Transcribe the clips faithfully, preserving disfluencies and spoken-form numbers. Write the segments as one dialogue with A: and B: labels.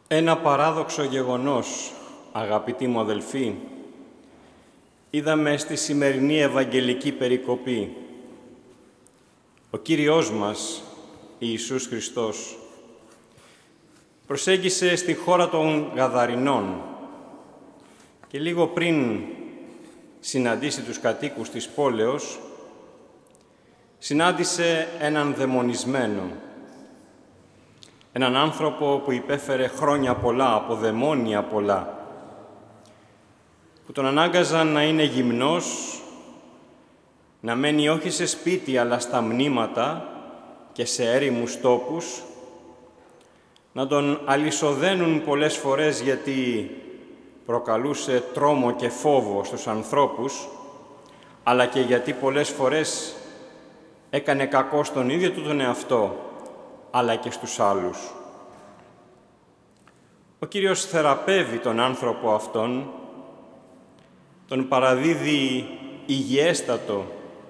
A: Ένα παράδοξο γεγονός, αγαπητοί μου αδελφοί, είδαμε στη σημερινή Ευαγγελική περικοπή. Ο Κύριος μας, Ιησούς Χριστός, προσέγγισε στη χώρα των Γαδαρινών και λίγο πριν συναντήσει τους κατοίκους της πόλεως, συνάντησε έναν δαιμονισμένο, έναν άνθρωπο που υπέφερε χρόνια πολλά, από δαιμόνια πολλά, που τον ανάγκαζαν να είναι γυμνός, να μένει όχι σε σπίτι αλλά στα μνήματα και σε έρημους τόπους, να τον αλυσοδένουν πολλές φορές γιατί προκαλούσε τρόμο και φόβο στους ανθρώπους, αλλά και γιατί πολλές φορές έκανε κακό στον ίδιο του τον εαυτό, αλλά και στους άλλους. Ο Κύριος θεραπεύει τον άνθρωπο αυτόν, τον παραδίδει υγιέστατο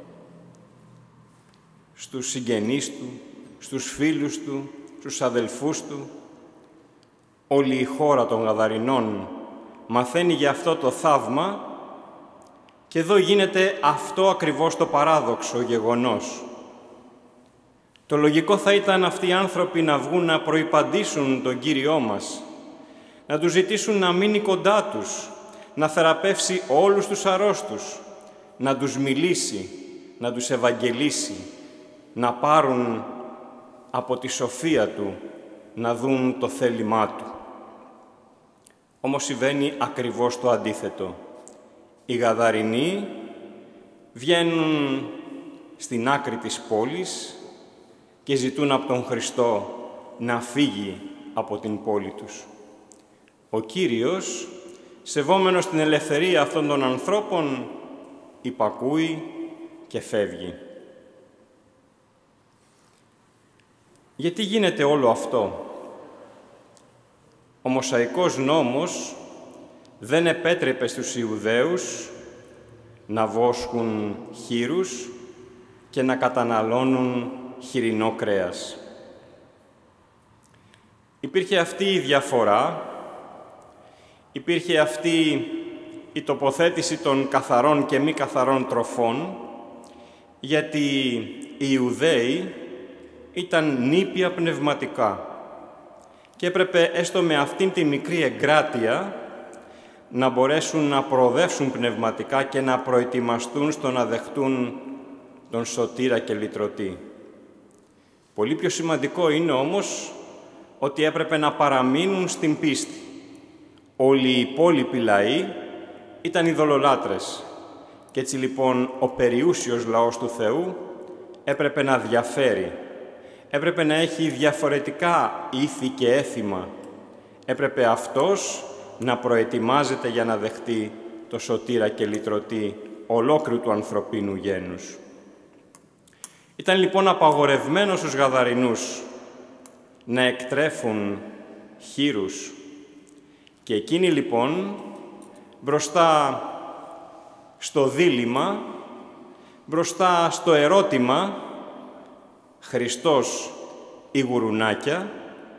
A: στους συγγενείς του, στους φίλους του, στους αδελφούς του. Όλη η χώρα των Γαδαρινών μαθαίνει για αυτό το θαύμα και εδώ γίνεται αυτό ακριβώς το παράδοξο γεγονός. Το λογικό θα ήταν αυτοί οι άνθρωποι να βγουν να προϋπαντήσουν τον Κύριό μας, να τους ζητήσουν να μείνει κοντά τους, να θεραπεύσει όλους τους αρρώστους, να τους μιλήσει, να τους ευαγγελίσει, να πάρουν από τη σοφία Του, να δουν το θέλημά Του. Όμως συμβαίνει ακριβώς το αντίθετο. Οι Γαδαρινοί βγαίνουν στην άκρη της πόλης και ζητούν από τον Χριστό να φύγει από την πόλη τους. Ο Κύριος, σεβόμενος την ελευθερία αυτών των ανθρώπων, υπακούει και φεύγει. Γιατί γίνεται όλο αυτό? Ο Μωσαϊκός νόμος δεν επέτρεπε στους Ιουδαίους να βόσκουν χήρους και να καταναλώνουν χοιρινό κρέας. Υπήρχε αυτή η διαφορά, υπήρχε αυτή η τοποθέτηση των καθαρών και μη καθαρών τροφών, γιατί οι Ιουδαίοι ήταν νήπια πνευματικά και έπρεπε έστω με αυτήν τη μικρή εγκράτεια να μπορέσουν να προοδεύσουν πνευματικά και να προετοιμαστούν στο να δεχτούν τον Σωτήρα και Λυτρωτή. Πολύ πιο σημαντικό είναι όμως ότι έπρεπε να παραμείνουν στην πίστη. Όλοι οι υπόλοιποι λαοί ήταν ειδωλολάτρες και έτσι λοιπόν ο περιούσιος λαός του Θεού έπρεπε να διαφέρει. Έπρεπε να έχει διαφορετικά ήθη και έθιμα. Έπρεπε αυτός να προετοιμάζεται για να δεχτεί το Σωτήρα και Λυτρωτή ολόκληρου του ανθρωπίνου γένους. Ήταν λοιπόν απαγορευμένο στους Γαδαρινούς να εκτρέφουν χήρους και εκείνοι λοιπόν μπροστά στο δίλημμα, μπροστά στο ερώτημα Χριστός ή γουρουνάκια,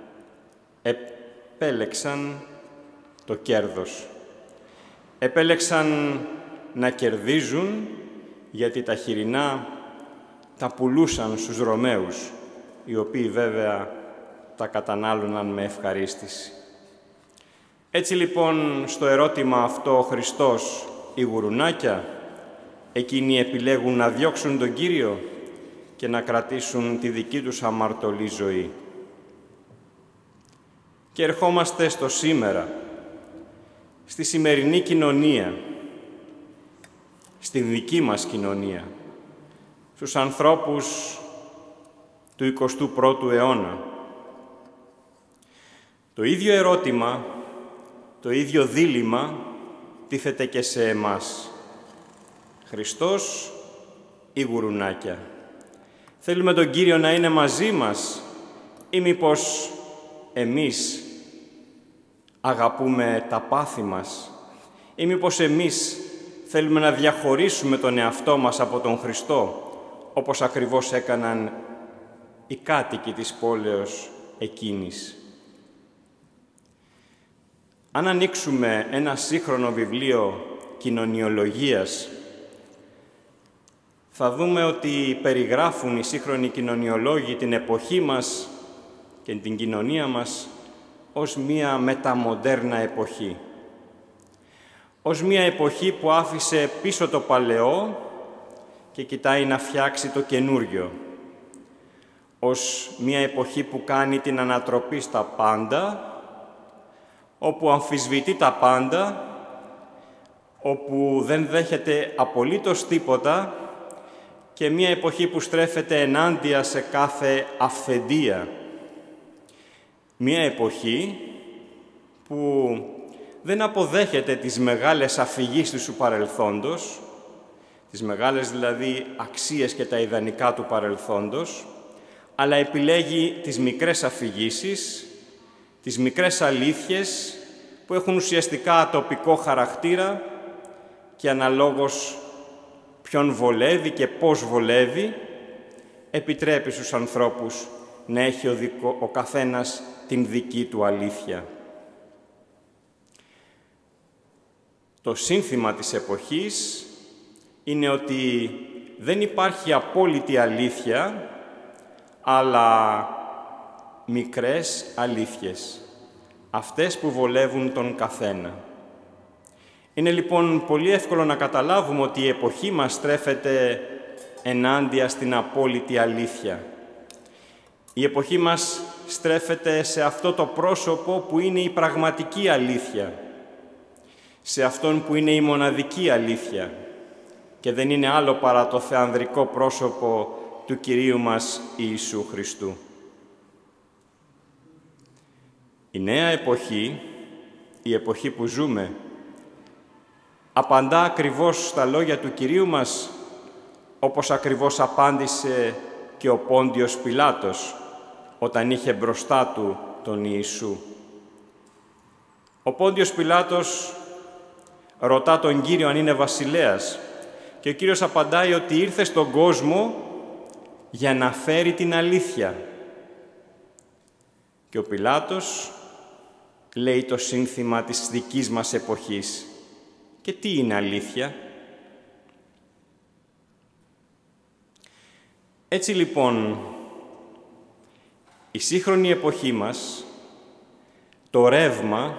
A: επέλεξαν το κέρδος. Επέλεξαν να κερδίζουν γιατί τα χοιρινά τα πουλούσαν στους Ρωμαίους, οι οποίοι βέβαια τα κατανάλωναν με ευχαρίστηση. Έτσι λοιπόν στο ερώτημα αυτό ο Χριστός ή γουρουνάκια, εκείνοι επιλέγουν να διώξουν τον Κύριο και να κρατήσουν τη δική τους αμαρτωλή ζωή. Και ερχόμαστε στο σήμερα, στη σημερινή κοινωνία, στη δική μας κοινωνία, στους ανθρώπους του εικοστού πρώτου αιώνα. Το ίδιο ερώτημα, το ίδιο δίλημμα τίθεται και σε εμάς. Χριστός ή γουρουνάκια? Θέλουμε τον Κύριο να είναι μαζί μας ή μήπως εμείς αγαπούμε τα πάθη μας ή μήπως εμείς θέλουμε να διαχωρίσουμε τον εαυτό μας από τον Χριστό, όπως ακριβώς έκαναν οι κάτοικοι της πόλεως εκείνης. Αν ανοίξουμε ένα σύγχρονο βιβλίο κοινωνιολογίας, θα δούμε ότι περιγράφουν οι σύγχρονοι κοινωνιολόγοι την εποχή μας και την κοινωνία μας ως μία μεταμοντέρνα εποχή. Ως μία εποχή που άφησε πίσω το παλαιό και κοιτάει να φτιάξει το καινούριο. Ως μία εποχή που κάνει την ανατροπή στα πάντα, όπου αμφισβητεί τα πάντα, όπου δεν δέχεται απολύτως τίποτα και μία εποχή που στρέφεται ενάντια σε κάθε αυθεντία. Μία εποχή που δεν αποδέχεται τις μεγάλες αφηγήσεις του παρελθόντος, τις μεγάλες δηλαδή αξίες και τα ιδανικά του παρελθόντος, αλλά επιλέγει τις μικρές αφηγήσεις, τις μικρές αλήθειες που έχουν ουσιαστικά τοπικό χαρακτήρα και αναλόγως ποιον βολεύει και πώς βολεύει, επιτρέπει στους ανθρώπους να έχει ο, δικό, ο καθένας την δική του αλήθεια. Το σύνθημα της εποχής είναι ότι δεν υπάρχει απόλυτη αλήθεια, αλλά μικρές αλήθειες, αυτές που βολεύουν τον καθένα. Είναι λοιπόν πολύ εύκολο να καταλάβουμε ότι η εποχή μας στρέφεται ενάντια στην απόλυτη αλήθεια. Η εποχή μας στρέφεται σε αυτό το πρόσωπο που είναι η πραγματική αλήθεια, σε αυτόν που είναι η μοναδική αλήθεια και δεν είναι άλλο παρά το θεανδρικό πρόσωπο του Κυρίου μας Ιησού Χριστού. Η νέα εποχή, η εποχή που ζούμε, απαντά ακριβώς στα λόγια του Κυρίου μας, όπως ακριβώς απάντησε και ο Πόντιος Πιλάτος όταν είχε μπροστά του τον Ιησού. Ο Πόντιος Πιλάτος ρωτά τον Κύριο αν είναι βασιλέας και ο Κύριος απαντάει ότι ήρθε στον κόσμο για να φέρει την αλήθεια. Και ο Πιλάτος λέει το σύνθημα της δικής μας εποχής. Και τι είναι αλήθεια? Έτσι λοιπόν, η σύγχρονη εποχή μας, το ρεύμα,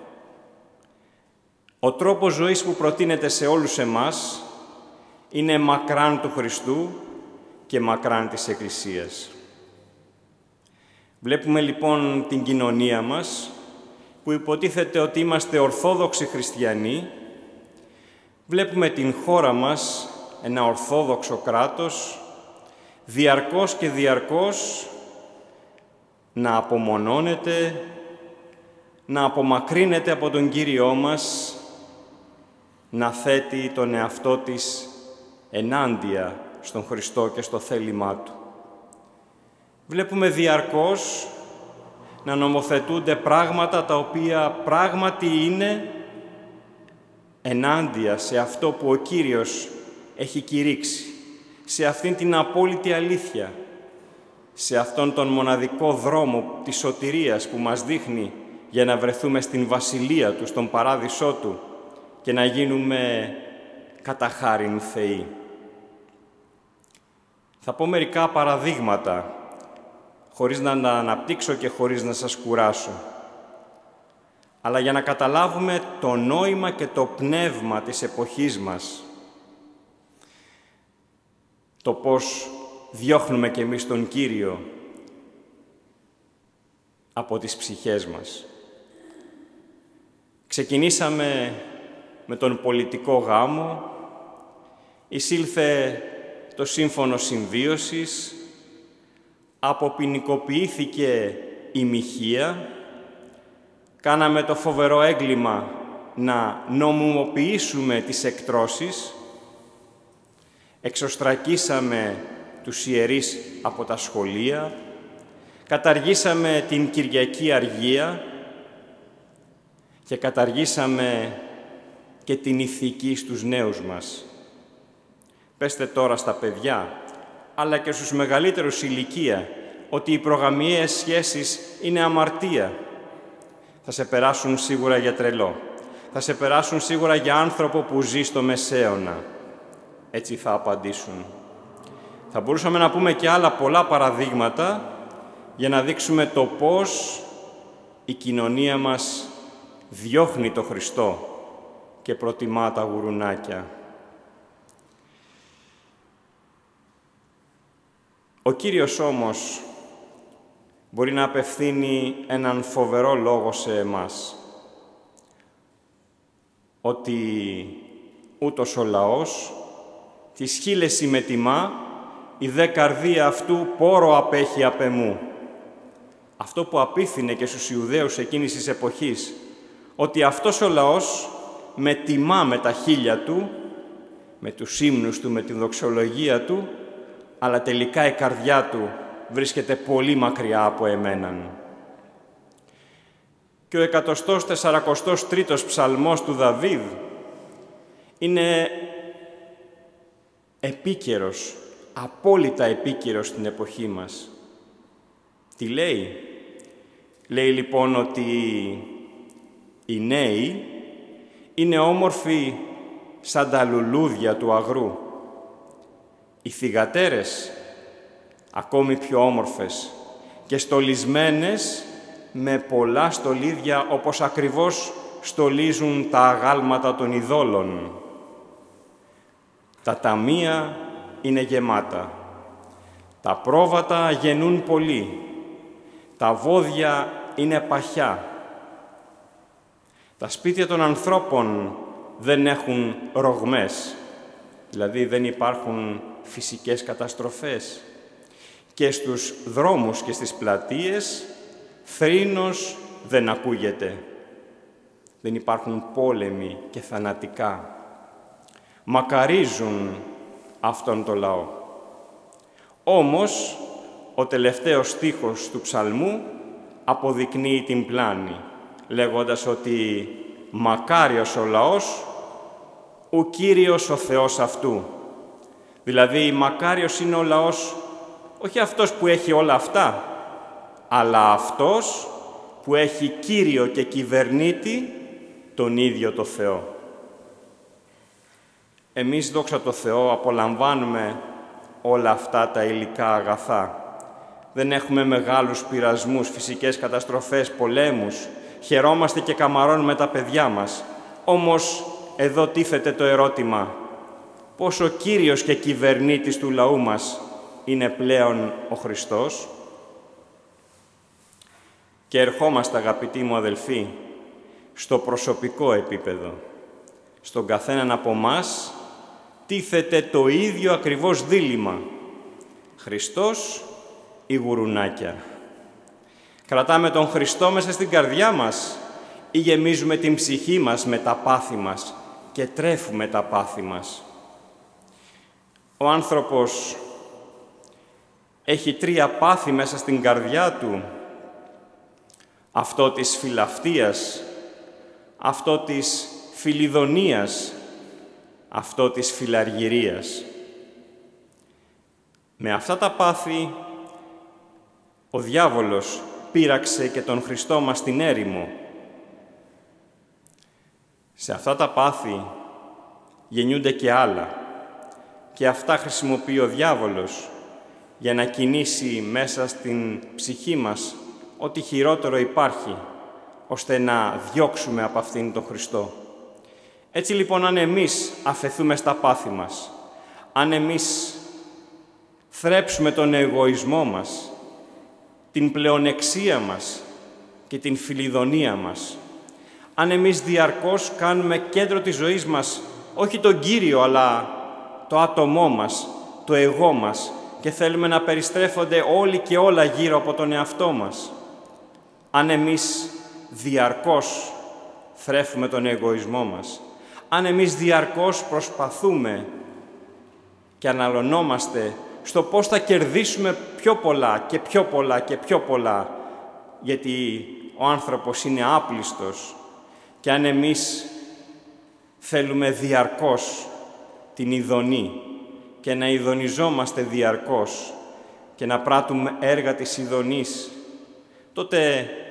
A: ο τρόπος ζωής που προτείνεται σε όλους εμάς, είναι μακράν του Χριστού και μακράν της Εκκλησίας. Βλέπουμε λοιπόν την κοινωνία μας, που υποτίθεται ότι είμαστε ορθόδοξοι χριστιανοί. Βλέπουμε την χώρα μας, ένα ορθόδοξο κράτος, διαρκώς και διαρκώς να απομονώνεται, να απομακρύνεται από τον Κύριό μας, να θέτει τον εαυτό της ενάντια στον Χριστό και στο θέλημά Του. Βλέπουμε διαρκώς να νομοθετούνται πράγματα τα οποία πράγματι είναι ενάντια σε αυτό που ο Κύριος έχει κηρύξει, σε αυτήν την απόλυτη αλήθεια, σε αυτόν τον μοναδικό δρόμο της σωτηρίας που μας δείχνει για να βρεθούμε στην βασιλεία Του, στον παράδεισό Του και να γίνουμε κατά χάριν θεοί. Θα πω μερικά παραδείγματα, χωρίς να τα αναπτύξω και χωρίς να σας κουράσω. Αλλά για να καταλάβουμε το νόημα και το πνεύμα της εποχής μας, το πώς διώχνουμε κι εμείς τον Κύριο από τις ψυχές μας. Ξεκινήσαμε με τον πολιτικό γάμο, εισήλθε το σύμφωνο συμβίωσης, αποποινικοποιήθηκε η μοιχεία, κάναμε το φοβερό έγκλημα να νομιμοποιήσουμε τις εκτρώσεις, εξωστρακίσαμε τους ιερείς από τα σχολεία, καταργήσαμε την Κυριακή Αργία και καταργήσαμε και την ηθική στους νέους μας. Πέστε τώρα στα παιδιά, αλλά και στους μεγαλύτερους ηλικία, ότι οι προγαμιαίες σχέσεις είναι αμαρτία. Θα σε περάσουν σίγουρα για τρελό. Θα σε περάσουν σίγουρα για άνθρωπο που ζει στο Μεσαίωνα. Έτσι θα απαντήσουν. Θα μπορούσαμε να πούμε και άλλα πολλά παραδείγματα για να δείξουμε το πώς η κοινωνία μας διώχνει το Χριστό και προτιμά τα γουρουνάκια. Ο Κύριος όμως μπορεί να απευθύνει έναν φοβερό λόγο σε εμάς, ότι ούτως ο λαός της χείλες ημετιμά, η δε καρδία αυτού πόρο απέχει απ' εμού. Αυτό που απίθυνε και στους Ιουδαίους εκείνης της εποχής, ότι αυτός ο λαός με τιμά με τα χείλια του, με τους ύμνους του, με τη δοξολογία του, αλλά τελικά η καρδιά του βρίσκεται πολύ μακριά από εμέναν. Και ο εκατοστός τεσσαρακοστός τρίτος ψαλμός του Δαβίδ είναι επίκαιρος, απόλυτα επίκαιρος στην εποχή μας. Τι λέει? Λέει λοιπόν ότι οι νέοι είναι όμορφοι σαν τα λουλούδια του αγρού. Οι θυγατέρες ακόμη πιο όμορφες και στολισμένες με πολλά στολίδια, όπως ακριβώς στολίζουν τα αγάλματα των ειδόλων. Τα ταμεία είναι γεμάτα. Τα πρόβατα γεννούν πολύ. Τα βόδια είναι παχιά. Τα σπίτια των ανθρώπων δεν έχουν ρογμές, δηλαδή δεν υπάρχουν φυσικές καταστροφές. Και στους δρόμους και στις πλατείες θρήνος δεν ακούγεται. Δεν υπάρχουν πόλεμοι και θανατικά. Μακαρίζουν αυτόν τον λαό. Όμως, ο τελευταίος στίχος του ψαλμού αποδεικνύει την πλάνη, λέγοντας ότι «μακάριος ο λαός, ο Κύριος ο Θεός αυτού». Δηλαδή, μακάριος είναι ο λαός, όχι αυτός που έχει όλα αυτά, αλλά αυτός που έχει Κύριο και κυβερνήτη τον ίδιο το Θεό. Εμείς, δόξα τω Θεώ, απολαμβάνουμε όλα αυτά τα υλικά αγαθά. Δεν έχουμε μεγάλους πειρασμούς, φυσικές καταστροφές, πολέμους. Χαιρόμαστε και καμαρώνουμε τα παιδιά μας. Όμως, εδώ τίθεται το ερώτημα. Πώς ο Κύριος και κυβερνήτης του λαού μας είναι πλέον ο Χριστός? Και ερχόμαστε, αγαπητοί μου αδελφοί, στο προσωπικό επίπεδο. Στον καθέναν από μας τίθεται το ίδιο ακριβώς δίλημμα. Χριστός ή γουρουνάκια? Κρατάμε τον Χριστό μέσα στην καρδιά μας ή γεμίζουμε την ψυχή μας με τα πάθη μας και τρέφουμε τα πάθη μας? Ο άνθρωπος έχει τρία πάθη μέσα στην καρδιά του. Αυτό της φιλαυτίας, αυτό της φιλιδονίας, αυτό της φιλαργυρίας. Με αυτά τα πάθη, ο διάβολος πείραξε και τον Χριστό μας στην έρημο. Σε αυτά τα πάθη γεννιούνται και άλλα και αυτά χρησιμοποιεί ο διάβολος για να κινήσει μέσα στην ψυχή μας ό,τι χειρότερο υπάρχει, ώστε να διώξουμε από αυτήν τον Χριστό. Έτσι λοιπόν, αν εμείς αφεθούμε στα πάθη μας, αν εμείς θρέψουμε τον εγωισμό μας, την πλεονεξία μας και την φιλιδονία μας, αν εμείς διαρκώς κάνουμε κέντρο της ζωής μας όχι τον Κύριο, αλλά το άτομό μας, το εγώ μας, και θέλουμε να περιστρέφονται όλοι και όλα γύρω από τον εαυτό μας, αν εμείς διαρκώς θρέφουμε τον εγωισμό μας, αν εμείς διαρκώς προσπαθούμε και αναλωνόμαστε στο πώς θα κερδίσουμε πιο πολλά και πιο πολλά και πιο πολλά, γιατί ο άνθρωπος είναι άπλιστος, και αν εμείς θέλουμε διαρκώς την ειδονή και να ειδονιζόμαστε διαρκώς και να πράττουμε έργα της ειδονής, τότε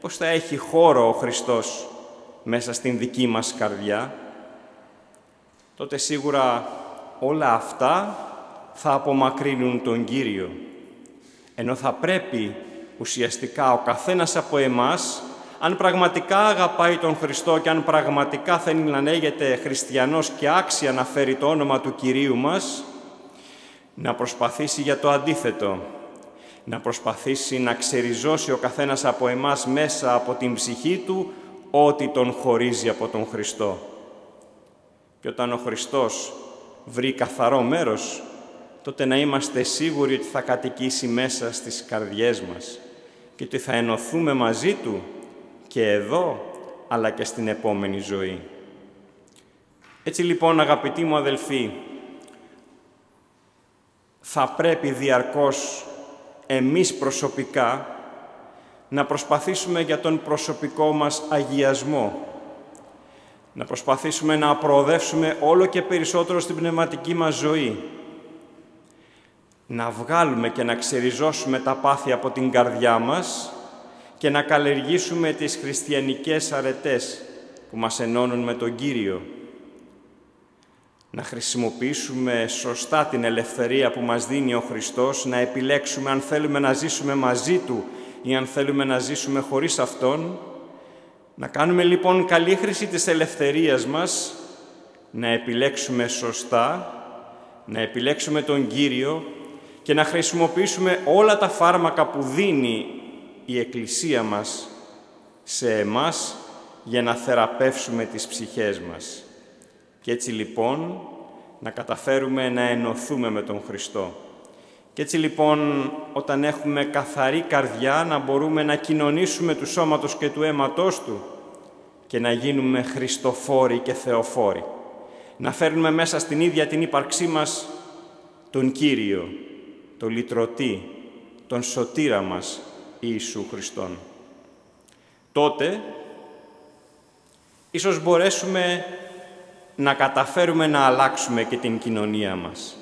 A: πώς θα έχει χώρο ο Χριστός μέσα στην δική μας καρδιά, τότε σίγουρα όλα αυτά θα απομακρύνουν τον Κύριο. Ενώ θα πρέπει ουσιαστικά ο καθένας από εμάς, αν πραγματικά αγαπάει τον Χριστό και αν πραγματικά θέλει να λέγεται χριστιανός και άξια να φέρει το όνομα του Κυρίου μας, να προσπαθήσει για το αντίθετο, να προσπαθήσει να ξεριζώσει ο καθένας από εμάς μέσα από την ψυχή του ό,τι τον χωρίζει από τον Χριστό. Και όταν ο Χριστός βρει καθαρό μέρος, τότε να είμαστε σίγουροι ότι θα κατοικήσει μέσα στις καρδιές μας και ότι θα ενωθούμε μαζί Του και εδώ, αλλά και στην επόμενη ζωή. Έτσι λοιπόν, αγαπητοί μου αδελφοί, θα πρέπει διαρκώς εμείς προσωπικά να προσπαθήσουμε για τον προσωπικό μας αγιασμό, να προσπαθήσουμε να προοδεύσουμε όλο και περισσότερο στην πνευματική μας ζωή, να βγάλουμε και να ξεριζώσουμε τα πάθη από την καρδιά μας και να καλλιεργήσουμε τις χριστιανικές αρετές που μας ενώνουν με τον Κύριο. Να χρησιμοποιήσουμε σωστά την ελευθερία που μας δίνει ο Χριστός, να επιλέξουμε αν θέλουμε να ζήσουμε μαζί Του ή αν θέλουμε να ζήσουμε χωρίς Αυτόν. Να κάνουμε λοιπόν καλή χρήση της ελευθερίας μας, να επιλέξουμε σωστά, να επιλέξουμε τον Κύριο και να χρησιμοποιήσουμε όλα τα φάρμακα που δίνει η Εκκλησία μας σε εμάς για να θεραπεύσουμε τις ψυχές μας. Και έτσι λοιπόν να καταφέρουμε να ενωθούμε με τον Χριστό. Και έτσι λοιπόν όταν έχουμε καθαρή καρδιά να μπορούμε να κοινωνήσουμε του σώματος και του αίματός Του και να γίνουμε χριστοφόροι και θεοφόροι. Να φέρνουμε μέσα στην ίδια την ύπαρξή μας τον Κύριο, τον Λυτρωτή, τον Σωτήρα μας, Ιησού Χριστόν. Τότε ίσως μπορέσουμε να καταφέρουμε να αλλάξουμε και την κοινωνία μας.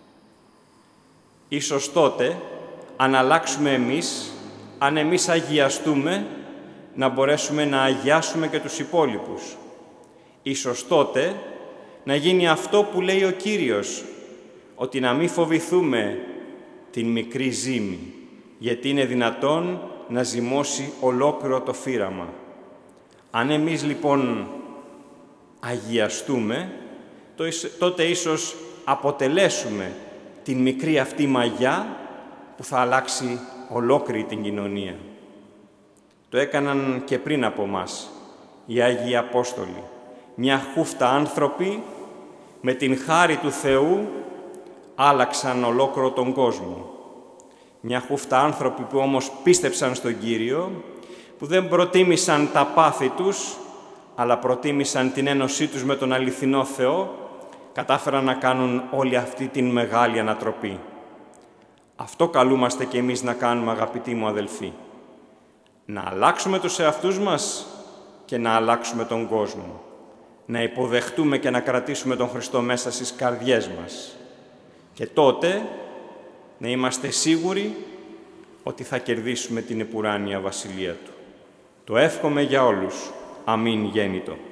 A: Ίσως τότε, αν αλλάξουμε εμείς, αν εμείς αγιαστούμε, να μπορέσουμε να αγιάσουμε και τους υπόλοιπους. Ίσως τότε να γίνει αυτό που λέει ο Κύριος, ότι να μην φοβηθούμε την μικρή ζύμη, γιατί είναι δυνατόν να ζυμώσει ολόκληρο το φύραμα. Αν εμείς λοιπόν αγιαστούμε, τότε ίσως αποτελέσουμε την μικρή αυτή μαγιά που θα αλλάξει ολόκληρη την κοινωνία. Το έκαναν και πριν από μας οι Άγιοι Απόστολοι. Μια χούφτα άνθρωποι με την χάρη του Θεού άλλαξαν ολόκληρο τον κόσμο. Μια χούφτα άνθρωποι που όμως πίστεψαν στον Κύριο, που δεν προτίμησαν τα πάθη τους, αλλά προτίμησαν την ένωσή τους με τον αληθινό Θεό, κατάφεραν να κάνουν όλη αυτή την μεγάλη ανατροπή. Αυτό καλούμαστε και εμείς να κάνουμε, αγαπητοί μου αδελφοί. Να αλλάξουμε τους εαυτούς μας και να αλλάξουμε τον κόσμο. Να υποδεχτούμε και να κρατήσουμε τον Χριστό μέσα στις καρδιές μας. Και τότε να είμαστε σίγουροι ότι θα κερδίσουμε την επουράνια βασιλεία Του. Το εύχομαι για όλους. Αμήν γέννητο.